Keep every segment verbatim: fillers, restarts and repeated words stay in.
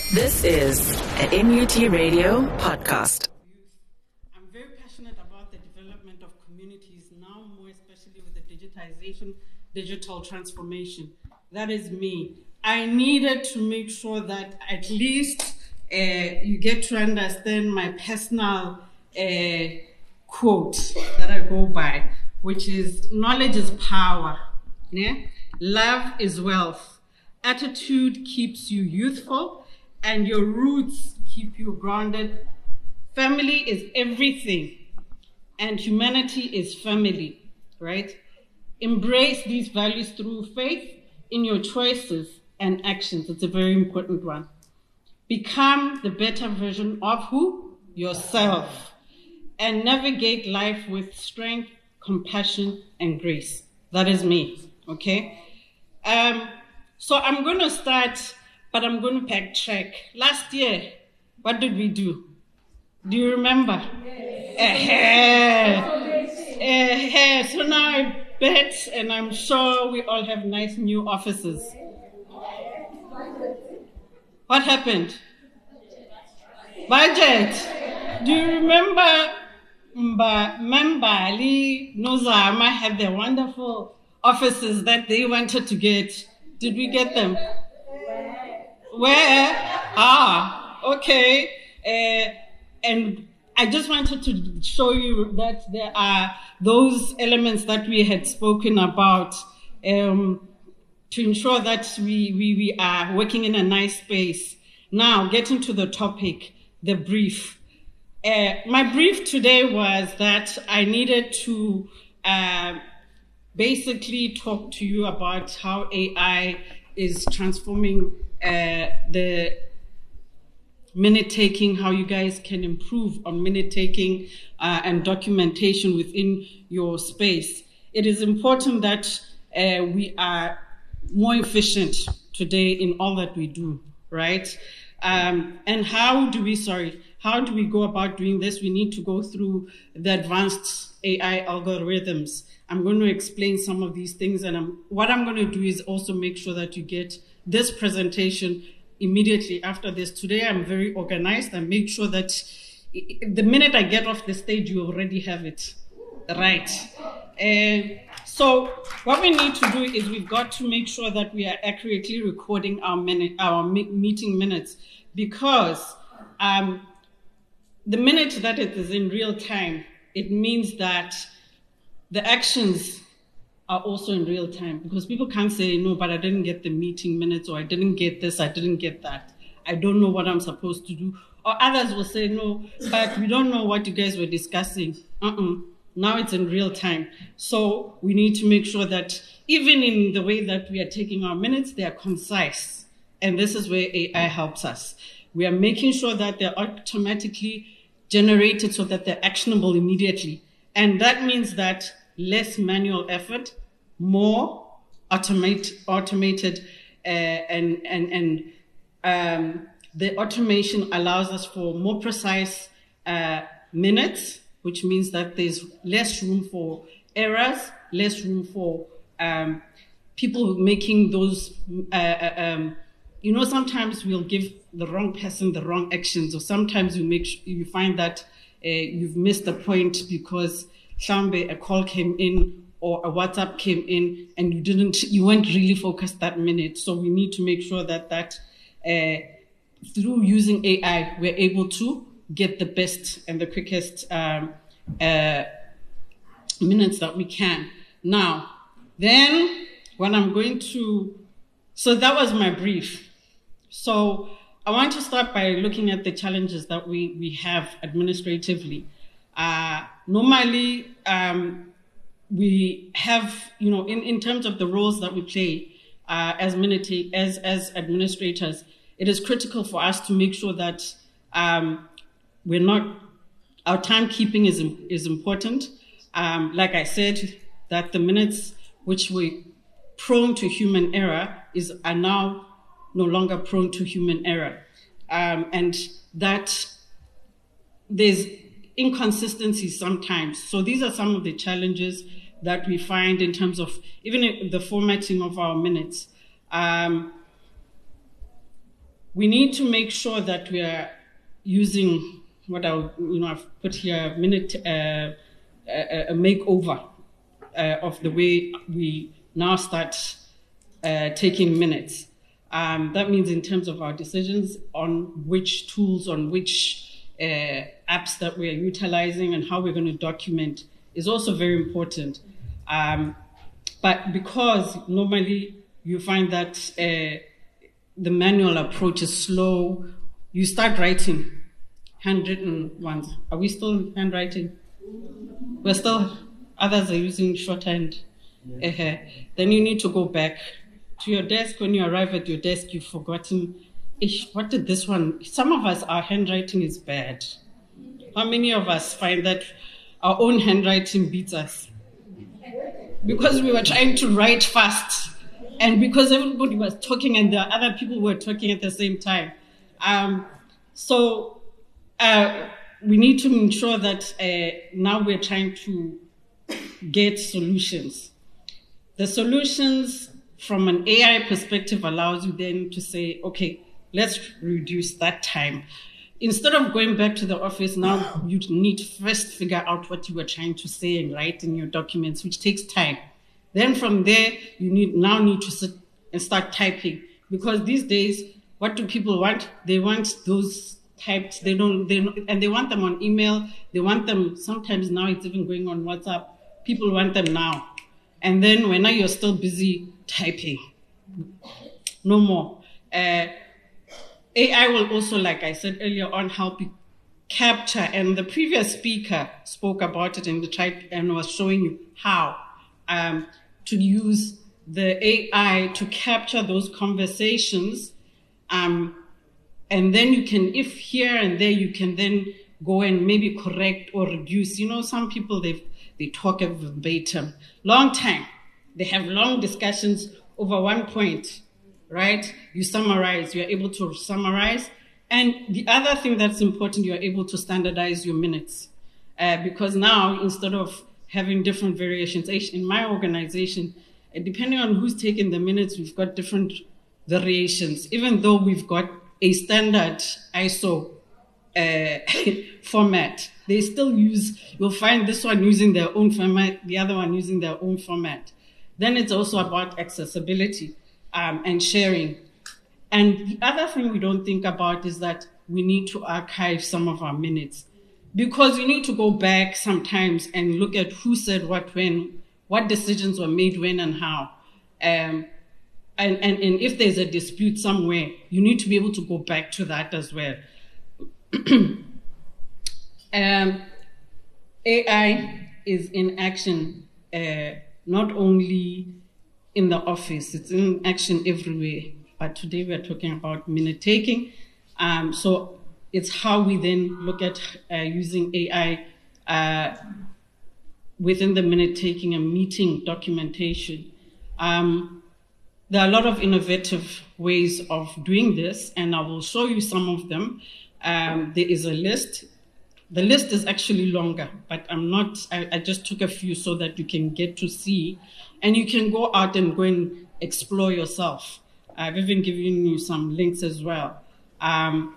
This is an N U T Radio podcast. I'm very passionate about the development of communities now, more especially with the digitization, digital transformation. That is me. I needed to make sure that at least uh, you get to understand my personal uh, quote that I go by, which is knowledge is power. Yeah? Love is wealth. Attitude keeps you youthful, and your roots keep you grounded. Family is everything, and humanity is family, right? Embrace these values through faith in your choices and actions. It's a very important one. Become the better version of who? Yourself. And navigate life with strength, compassion, and grace. That is me, okay? Um, so I'm going to start, but I'm going to backtrack. Last year, what did we do? Do you remember? Yes. Uh-huh. Uh-huh. So now I bet, and I'm sure we all have nice new offices. What happened? Budget. Do you remember Mba, Membali, Nozama had their wonderful offices that they wanted to get? Did we get them? Where? Ah, okay. Uh, and I just wanted to show you that there are those elements that we had spoken about um, to ensure that we, we, we are working in a nice space. Now, getting to the topic, the brief. Uh, my brief today was that I needed to uh, basically talk to you about how A I is transforming uh, the minute taking, how you guys can improve on minute taking uh, and documentation within your space. It is important that uh, we are more efficient today in all that we do, right? Um, and how do we, sorry, how do we go about doing this? We need to go through the advanced A I algorithms. I'm going to explain some of these things, and I'm, what I'm going to do is also make sure that you get this presentation immediately after this. Today, I'm very organized. I make sure that the minute I get off the stage, you already have it, right? And so what we need to do is we've got to make sure that we are accurately recording our minute, our meeting minutes, because um, the minute that it is in real time, it means that the actions are also in real time, because people can't say, no, but I didn't get the meeting minutes, or I didn't get this, I didn't get that. I don't know what I'm supposed to do. Or others will say, no, but we don't know what you guys were discussing. Uh-uh. Now it's in real time. So we need to make sure that even in the way that we are taking our minutes, they are concise. And this is where A I helps us. We are making sure that they're automatically generated so that they're actionable immediately. And that means that less manual effort, more automate, automated, uh, and, and, and um, the automation allows us for more precise uh, minutes, which means that there's less room for errors, less room for um, people making those, uh, um, you know, sometimes we'll give the wrong person the wrong actions, or sometimes you make you find that uh, you've missed the point because a call came in or a WhatsApp came in and you didn't, you weren't really focused that minute. So we need to make sure that that uh, through using A I, we're able to get the best and the quickest um, uh, minutes that we can. Now, then when I'm going to, so that was my brief. So I want to start by looking at the challenges that we, we have administratively. Uh, normally, um, we have, you know, in, in terms of the roles that we play uh, as, as, as administrators, it is critical for us to make sure that um, we're not, our timekeeping is, is important. Um, like I said, that the minutes which we're prone to human error is, are now no longer prone to human error. Um, and that there's inconsistencies sometimes. So these are some of the challenges that we find in terms of even the formatting of our minutes. Um, we need to make sure that we are using what I, you know, I've put here, a minute, uh, a, a makeover uh, of the way we now start uh, taking minutes. Um, that means in terms of our decisions on which tools, on which uh, apps that we are utilizing and how we're going to document is also very important. Um, but because normally you find that uh, the manual approach is slow, you start writing handwritten ones. Are we still handwriting? We're still, others are using shorthand. Yeah. Uh-huh. Then you need to go back to your desk. When you arrive at your desk, you've forgotten, Ish, what did this one, some of us, our handwriting is bad. How many of us find that our own handwriting beats us? Because we were trying to write fast and because everybody was talking and the other people were talking at the same time. Um, so uh, we need to ensure that uh, now we're trying to get solutions. The solutions from an A I perspective allows you then to say, okay, let's reduce that time. Instead of going back to the office, now you need to first figure out what you were trying to say and write in your documents, which takes time. Then from there, you need now need to sit and start typing. Because these days, what do people want? They want those typed, they don't, they and they want them on email. They want them, sometimes now it's even going on WhatsApp. People want them now. And then when now you're still busy typing. No more. Uh, A I will also, like I said earlier on, help you capture, and the previous speaker spoke about it in the type and was showing you how um, to use the A I to capture those conversations. Um, and then you can, if here and there, you can then go and maybe correct or reduce. You know, some people, they they talk verbatim. Long time. They have long discussions over one point. Right? You summarize, you're able to summarize. And the other thing that's important, you're able to standardize your minutes. Uh, because now, instead of having different variations, in my organization, uh, depending on who's taking the minutes, we've got different variations. Even though we've got a standard I S O uh, format, they still use, you'll find this one using their own format, the other one using their own format. Then it's also about accessibility. Um, and sharing. And the other thing we don't think about is that we need to archive some of our minutes because you need to go back sometimes and look at who said what when, what decisions were made when and how. Um, and, and, and if there's a dispute somewhere, you need to be able to go back to that as well. um, A I is in action uh, not only in the office, it's in action everywhere. But today we're talking about minute taking. Um, so it's how we then look at uh, using A I uh, within the minute taking and meeting documentation. Um, there are a lot of innovative ways of doing this, and I will show you some of them. Um, there is a list. The list is actually longer, but I'm not, I, I just took a few so that you can get to see, and you can go out and go and explore yourself. I've even given you some links as well. Um,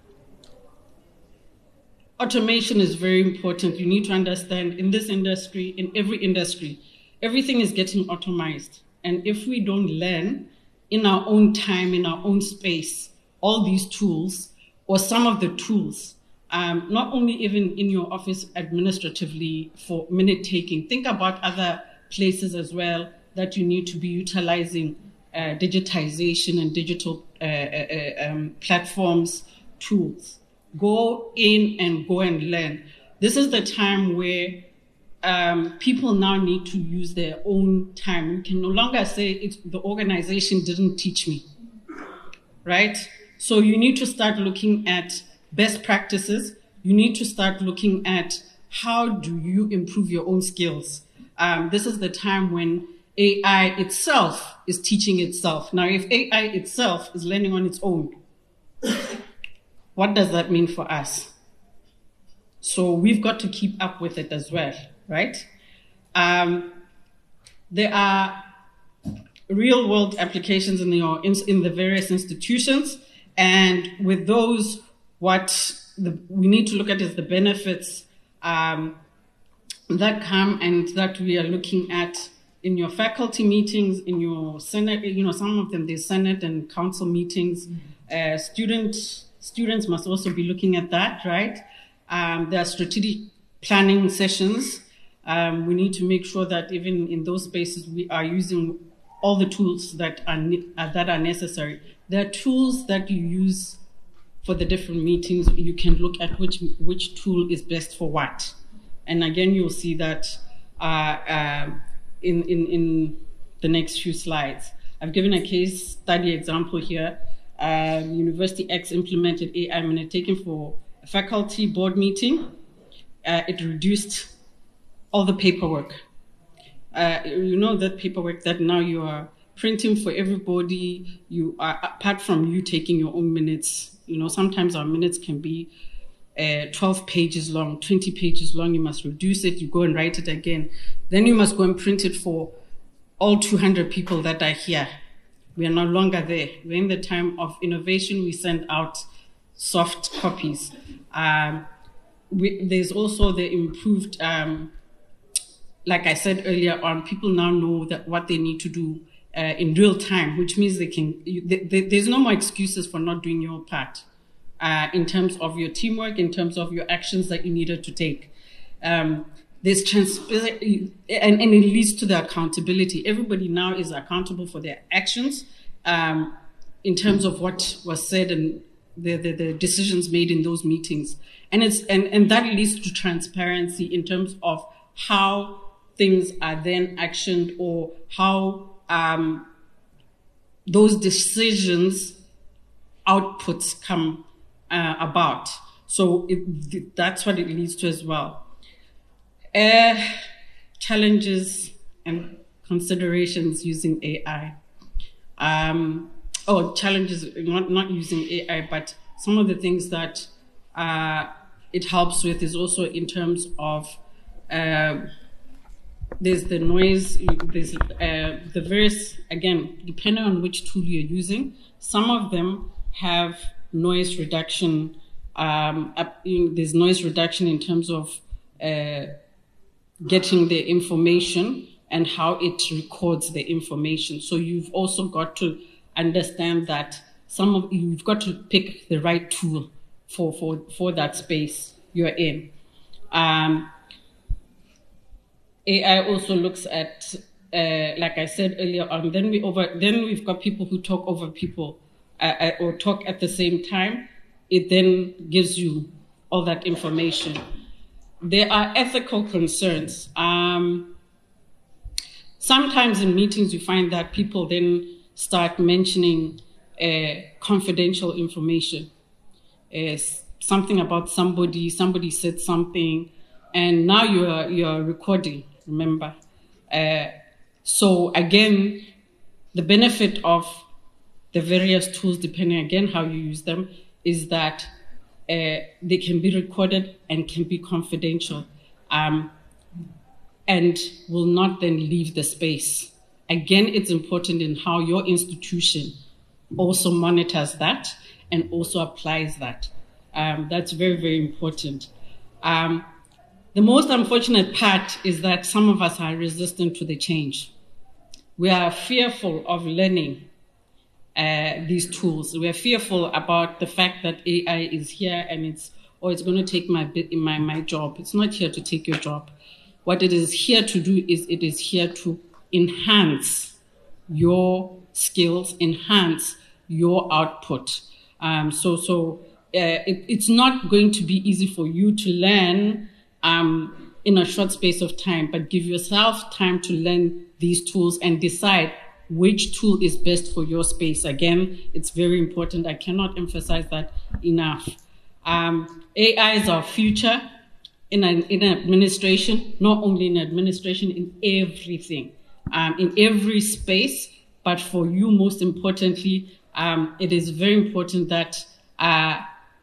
automation is very important. You need to understand in this industry, in every industry, everything is getting automized. And if we don't learn in our own time, in our own space, all these tools, or some of the tools, Um, not only even in your office administratively for minute taking, think about other places as well that you need to be utilizing uh, digitization and digital uh, uh, um, platforms, tools. Go in and go and learn. This is the time where um, people now need to use their own time. You can no longer say it's, the organization didn't teach me, right? So you need to start looking at best practices. You need to start looking at how do you improve your own skills. Um, this is the time when A I itself is teaching itself. Now, if A I itself is learning on its own, what does that mean for us? So we've got to keep up with it as well, right? Um, there are real-world applications in the, in the various institutions. And with those, what the, we need to look at is the benefits um, that come and that we are looking at in your faculty meetings, in your Senate, you know, some of them, there's Senate and council meetings. Uh, student, students must also be looking at that, right? Um, there are strategic planning sessions. Um, we need to make sure that even in those spaces, we are using all the tools that are, uh, that are necessary. There are tools that you use for the different meetings. You can look at which, which tool is best for what. And again, you'll see that uh, uh, in, in, in the next few slides. I've given a case study example here. Um, University X implemented A I minute taken for a faculty board meeting. Uh, it reduced all the paperwork. Uh, you know that paperwork that now you are printing for everybody. You are, apart from you taking your own minutes, you know, sometimes our minutes can be uh, twelve pages long, twenty pages long. You must reduce it. You go and write it again. Then you must go and print it for all two hundred people that are here. We are no longer there. We're in the time of innovation. We send out soft copies. Um, we, there's also the improved, um, like I said earlier on, people now know that what they need to do uh, in real time, which means they can. You, they, they, there's no more excuses for not doing your part uh, in terms of your teamwork, in terms of your actions that you needed to take. Um, there's transparency, and, and it leads to the accountability. Everybody now is accountable for their actions um, in terms of what was said and the, the, the decisions made in those meetings. And it's and, and that leads to transparency in terms of how things are then actioned or how um, those decisions outputs come uh, about. So it, that's what it leads to as well. Uh, challenges and considerations using A I. Um, oh, challenges, not, not using A I, but some of the things that uh, it helps with is also in terms of uh, there's the noise, there's uh, the various, again, depending on which tool you're using, some of them have noise reduction. Um, up, you know, there's noise reduction in terms of uh, getting the information and how it records the information. So you've also got to understand that some of you've got to pick the right tool for for for that space you're in. Um, A I also looks at, uh, like I said earlier on, then we over then we've got people who talk over people uh, or talk at the same time. It then gives you all that information. There are ethical concerns. Um, sometimes in meetings you find that people then start mentioning uh, confidential information. Uh, something about somebody, somebody said something, and now you are you are recording. Remember, uh, so again, the benefit of the various tools, depending again how you use them, is that uh, they can be recorded and can be confidential, um, and will not then leave the space. Again, it's important in how your institution also monitors that and also applies that. Um, that's very, very important. Um, The most unfortunate part is that some of us are resistant to the change. We are fearful of learning uh, these tools. We are fearful about the fact that A I is here and it's, or it's going to take my, my, my job. It's not here to take your job. What it is here to do is it is here to enhance your skills, enhance your output. Um, so so uh, it, it's not going to be easy for you to learn Um, in a short space of time, but give yourself time to learn these tools and decide which tool is best for your space. Again, it's very important. I cannot emphasize that enough. Um, A I is our future in, an, in administration, not only in administration, in everything, um, in every space. But for you, most importantly, um, it is very important that uh,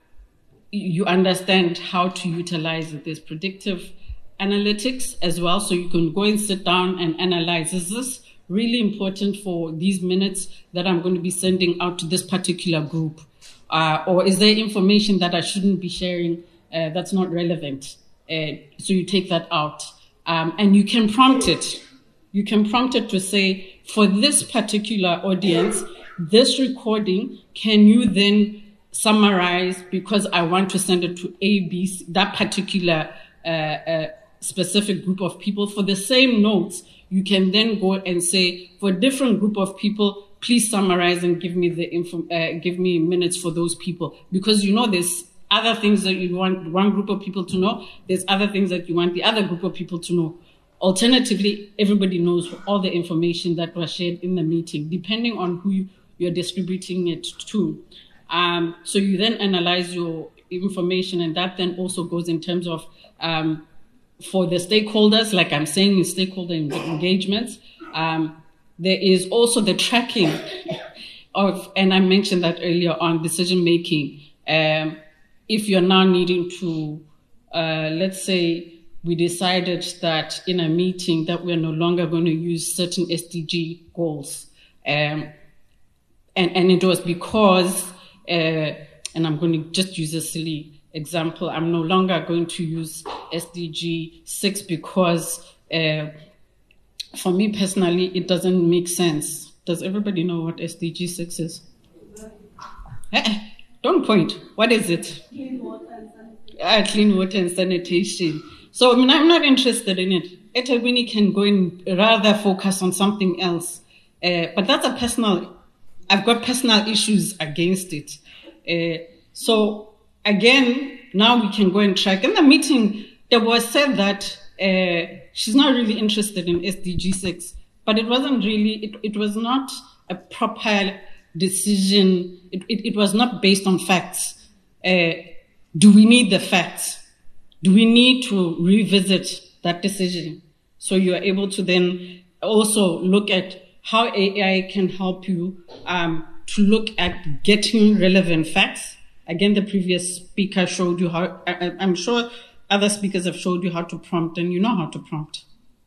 you understand how to utilize it. There's predictive analytics as well, so you can go and sit down and analyze. Is this really important for these minutes that I'm going to be sending out to this particular group? Uh, or is there information that I shouldn't be sharing uh, that's not relevant? Uh, so you take that out. Um, and you can prompt it. You can prompt it to say, for this particular audience, this recording, can you then summarize, because I want to send it to A, B, C, that particular uh, uh, specific group of people. For the same notes, you can then go and say, for a different group of people, please summarize and give me the info, uh, give me minutes for those people. Because you know there's other things that you want one group of people to know. There's other things that you want the other group of people to know. Alternatively, everybody knows all the information that was shared in the meeting, depending on who you, you're distributing it to. Um, so you then analyze your information, and that then also goes in terms of um, for the stakeholders, like I'm saying, in stakeholder engagements. Um, there is also the tracking of, and I mentioned that earlier on, decision making. Um, if you're now needing to, uh, let's say, we decided that in a meeting that we're no longer going to use certain S D G goals. Um, and, and it was because, uh, and I'm going to just use a silly example, I'm no longer going to use S D G six because uh, for me personally, it doesn't make sense. Does everybody know what S D G six is? Eh, don't point. What is it? Clean water and sanitation. Ah, clean water and sanitation. So I mean, I'm not interested in it. eThekwini can go and rather focus on something else. Uh, but that's a personal, I've got personal issues against it. Uh, so again, now we can go and track. In the meeting, there was said that uh, she's not really interested in S D G six, but it wasn't really, it, it was not a proper decision. It, it, it was not based on facts. Uh, do we need the facts? Do we need to revisit that decision? So you are able to then also look at how A I can help you um, to look at getting relevant facts. Again, the previous speaker showed you how, I, I'm sure other speakers have showed you how to prompt, and you know how to prompt.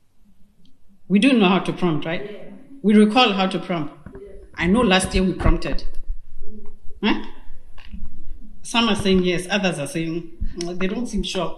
We do know how to prompt, right? Yeah. We recall how to prompt. Yeah. I know last year we prompted. Huh? Some are saying yes, others are saying, well, they don't seem sure.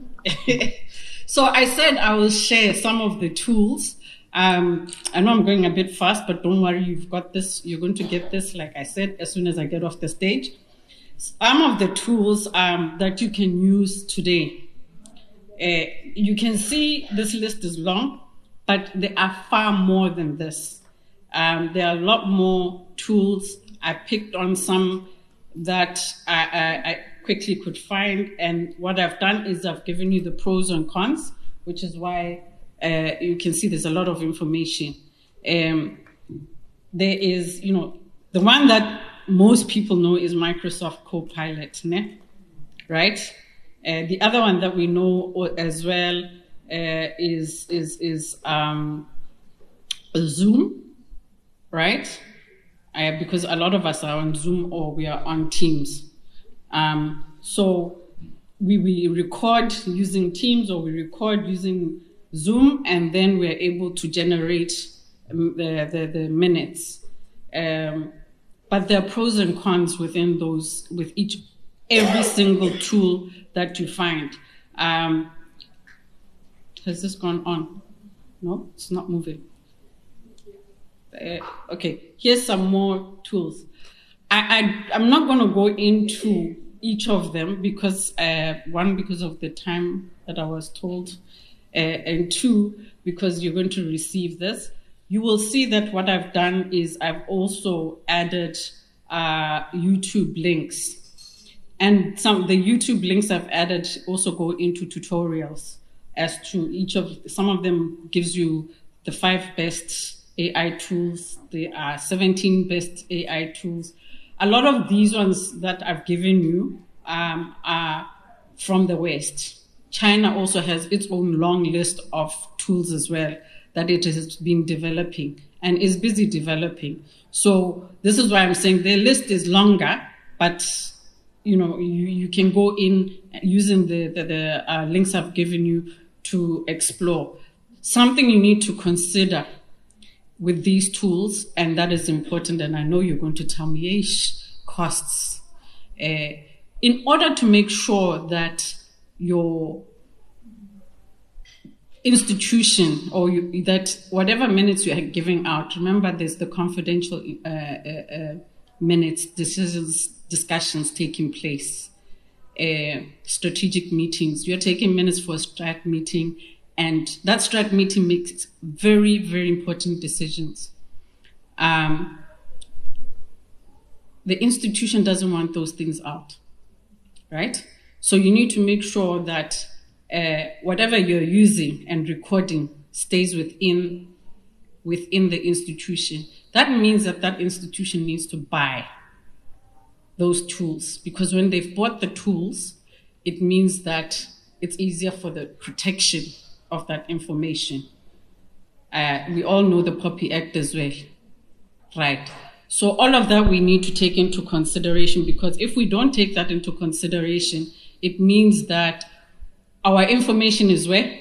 So I said I will share some of the tools. Um, I know I'm going a bit fast, but don't worry, you've got this. You're going to get this, like I said, as soon as I get off the stage. Some of the tools um, that you can use today. Uh, you can see this list is long, but there are far more than this. Um, there are a lot more tools. I picked on some that I, I, I quickly could find, and what I've done is I've given you the pros and cons, which is why uh, you can see there's a lot of information. Um, there is, you know, the one that most people know is Microsoft Copilot, né? Right? Uh, the other one that we know as well uh, is is is um, Zoom, right? Uh, because a lot of us are on Zoom or we are on Teams. Um, so we, we record using Teams or we record using Zoom, and then we're able to generate um, the, the, the minutes. Um, but there are pros and cons within those, with each, every single tool that you find. Um, has this gone on? No, it's not moving. Uh, okay, here's some more tools. I, I, I'm not going to go into each of them because, uh, one, because of the time that I was told, uh, and two, because you're going to receive this. You will see that what I've done is I've also added uh, YouTube links. And some the YouTube links I've added also go into tutorials as to each of, some of them gives you the five best A I tools. There are seventeen best A I tools. A lot of these ones that I've given you um, are from the West. China also has its own long list of tools as well that it has been developing and is busy developing. So this is why I'm saying the list is longer, but you know you, you can go in using the, the, the uh, links I've given you to explore. Something you need to consider with these tools, and that is important, and I know you're going to tell me, ish, costs. Uh, in order to make sure that your institution or you, that whatever minutes you are giving out, remember there's the confidential uh, uh, uh, minutes, decisions, discussions taking place, uh, strategic meetings. You're taking minutes for a strat meeting, and that strat meeting makes very, very important decisions. Um, the institution doesn't want those things out, right? So you need to make sure that uh, whatever you're using and recording stays within within the institution. That means that that institution needs to buy those tools, because when they've bought the tools, it means that it's easier for the protection of that information. Uh, we all know the POPI Act as well, right? So all of that we need to take into consideration, because if we don't take that into consideration, it means that our information is where?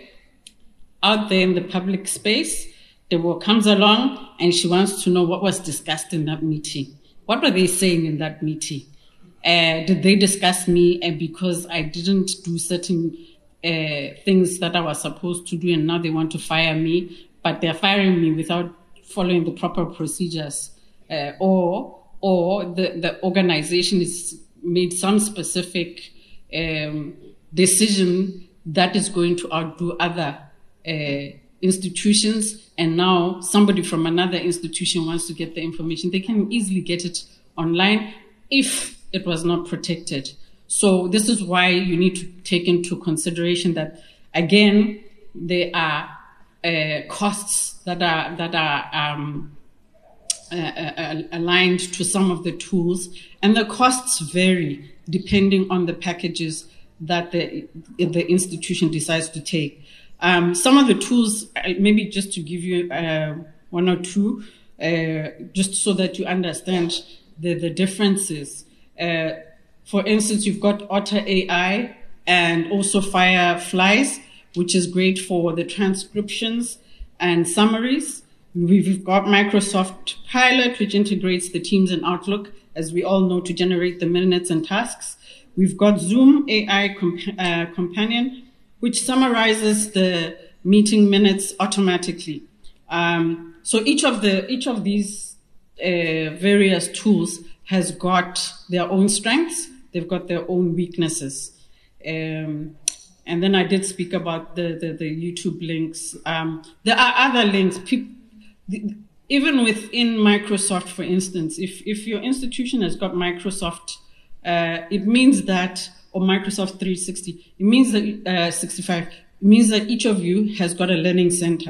Out there in the public space. The world comes along and she wants to know what was discussed in that meeting. What were they saying in that meeting? Uh, did they discuss me and because I didn't do certain uh, things that I was supposed to do, and now they want to fire me, but they're firing me without following the proper procedures? Uh, or or the, the organization has made some specific um, decision that is going to outdo other uh, institutions, and now somebody from another institution wants to get the information. They can easily get it online if it was not protected. So this is why you need to take into consideration that, again, there are uh, costs that are that are um, uh, uh, aligned to some of the tools, and the costs vary depending on the packages that the the institution decides to take. Um, some of the tools, maybe just to give you uh, one or two, uh, just so that you understand the, the differences. Uh, for instance, you've got Otter A I and also Fireflies, which is great for the transcriptions and summaries. We've got Microsoft Pilot, which integrates the Teams and Outlook, as we all know, to generate the minutes and tasks. We've got Zoom A I comp- uh, Companion, which summarizes the meeting minutes automatically. Um, so each of the each of these uh, various tools has got their own strengths. They've got their own weaknesses. Um, and then I did speak about the the, the YouTube links. Um, there are other links. Pe- the, even within Microsoft, for instance, if if your institution has got Microsoft, uh, it means that. Or Microsoft three sixty, it means that uh, sixty-five, it means that each of you has got a learning center.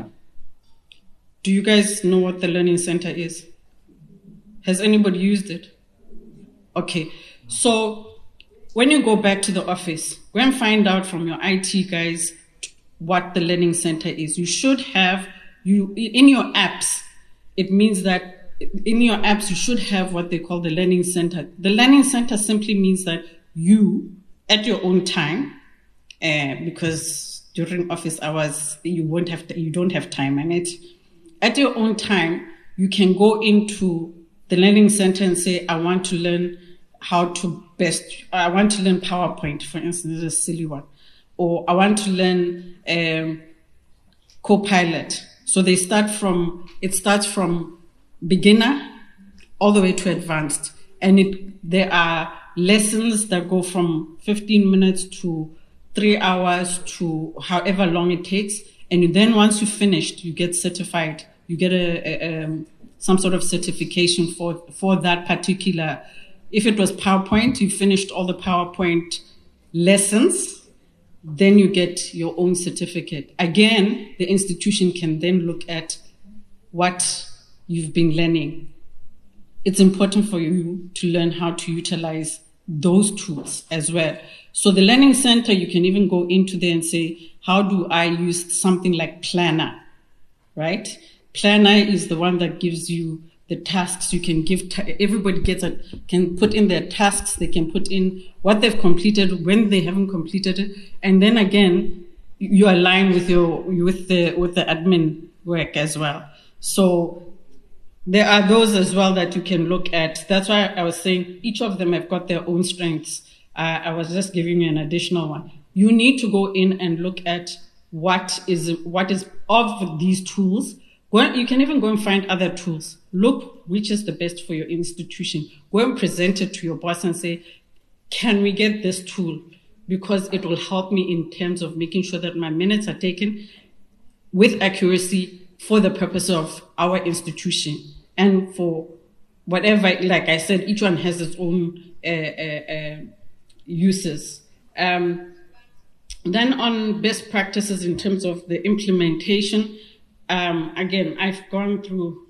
Do you guys know what the learning center is? Has anybody used it? Okay, so when you go back to the office, go and find out from your I T guys what the learning center is. You should have, you in your apps, it means that in your apps you should have what they call the learning center. The learning center simply means that you, at your own time, uh, because during office hours you won't have to, you don't have time on it. At your own time, you can go into the learning center and say, I want to learn how to best. I want to learn PowerPoint, for instance, this is a silly one, or I want to learn um, Copilot. So they start from it starts from beginner all the way to advanced, and it there are lessons that go from fifteen minutes to three hours to however long it takes. And then once you've finished, you get certified. You get a, a, um, some sort of certification for, for that particular. If it was PowerPoint, you finished all the PowerPoint lessons, then you get your own certificate. Again, the institution can then look at what you've been learning. It's important for you to learn how to utilize those tools as well. So the Learning Center, you can even go into there and say, how do I use something like Planner, right? Planner is the one that gives you the tasks. You can give, ta- everybody gets a, can put in their tasks. They can put in what they've completed, when they haven't completed it. And then again, you align with your, with the, with the admin work as well. So there are those as well that you can look at. That's why I was saying each of them have got their own strengths. Uh, I was just giving you an additional one. You need to go in and look at what is what is of these tools. Go and, you can even go and find other tools. Look which is the best for your institution. Go and present it to your boss and say, can we get this tool? Because it will help me in terms of making sure that my minutes are taken with accuracy for the purpose of our institution. And for whatever, like I said, each one has its own uh, uh, uh, uses. Um, then on best practices in terms of the implementation, um, again, I've gone through,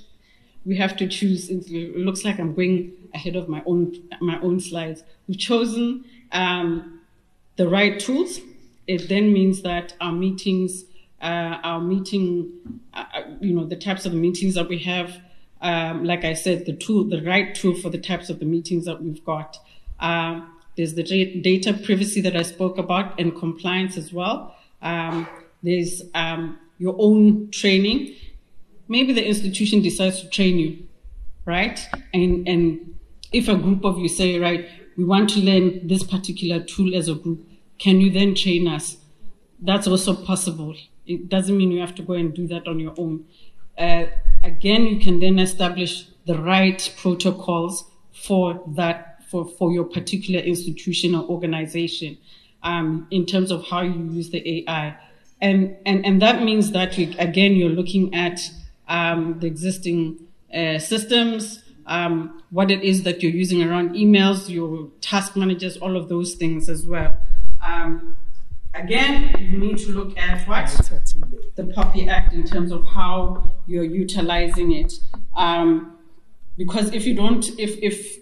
we have to choose, it looks like I'm going ahead of my own, my own slides. We've chosen um, the right tools. It then means that our meetings, uh, our meeting, uh, you know, the types of meetings that we have, um, like I said, the tool, the right tool for the types of the meetings that we've got. Um, there's the data privacy that I spoke about and compliance as well. Um, there's um, your own training. Maybe the institution decides to train you, right? And, and if a group of you say, right, we want to learn this particular tool as a group, can you then train us? That's also possible. It doesn't mean you have to go and do that on your own. Uh, again, you can then establish the right protocols for that, for, for your particular institution or organization, um, in terms of how you use the A I. And, and, and that means that, you, again, you're looking at um, the existing uh, systems, um, what it is that you're using around emails, your task managers, all of those things as well. Um, again, you need to look at what? The POPI Act in terms of how you're utilizing it. Um, because if you don't, if, if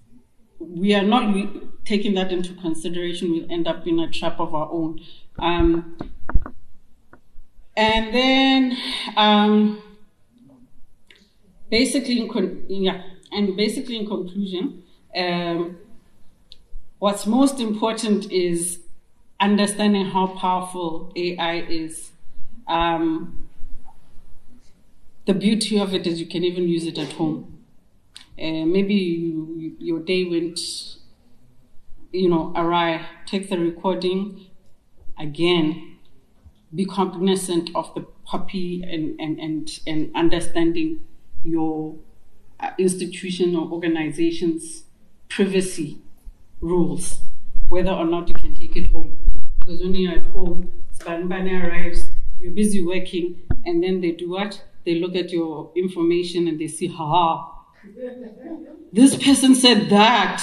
we are not taking that into consideration, we'll end up in a trap of our own. Um, and then, um, basically, in con yeah, and basically in conclusion, um, what's most important is understanding how powerful A I is. Um, the beauty of it is you can even use it at home. Uh, maybe you, your day went, you know, awry. Take the recording again. Be cognizant of the POPI and and and and understanding your uh, institution or organization's privacy rules, whether or not you can take it home. Because when you're at home, Spanbane arrives, you're busy working, and then they do what? They look at your information and they see, ha, this person said that.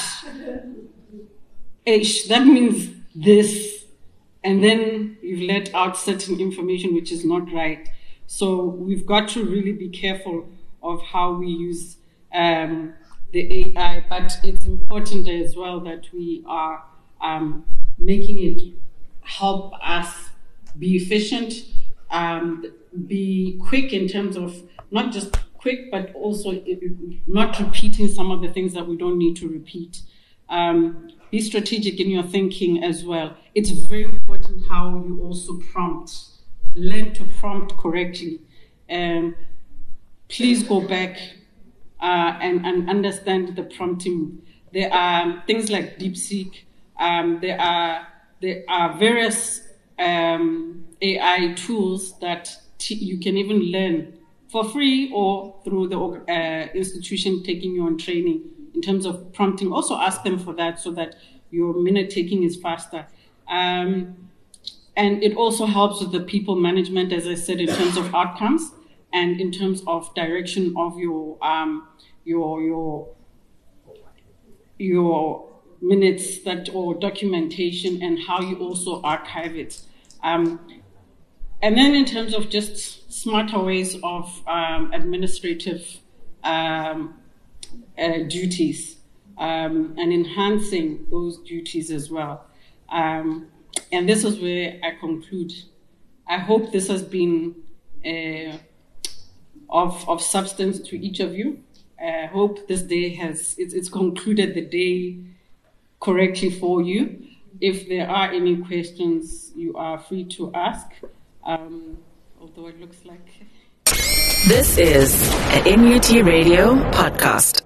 Ish, that means this. And then you've let out certain information which is not right. So we've got to really be careful of how we use um, the A I, but it's important as well that we are um, making it help us be efficient, um, be quick in terms of not just quick, but also not repeating some of the things that we don't need to repeat. Um, be strategic in your thinking as well. It's very important how you also prompt, learn to prompt correctly. Um, please go back uh, and, and understand the prompting. There are things like DeepSeek. Um, there are there are various um, A I tools that t you can even learn for free or through the uh, institution taking you on training in terms of prompting. Also ask them for that so that your minute taking is faster. Um, and it also helps with the people management, as I said, in terms of outcomes and in terms of direction of your um, your your your minutes that or documentation and how you also archive it. Um, and then in terms of just smarter ways of um, administrative um, uh, duties um, and enhancing those duties as well. Um, and this is where I conclude. I hope this has been uh, of, of substance to each of you. I hope this day has, it's, it's concluded the day correctly for you. If there are any questions, you are free to ask. Um, although it looks like This is an N U T Radio podcast.